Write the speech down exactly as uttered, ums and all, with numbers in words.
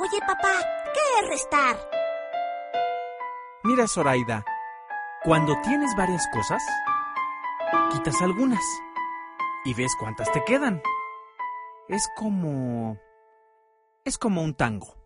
Oye, papá, ¿qué es restar? Mira, Zoraida, cuando tienes varias cosas, quitas algunas y ves cuántas te quedan. Es como... es como un tango.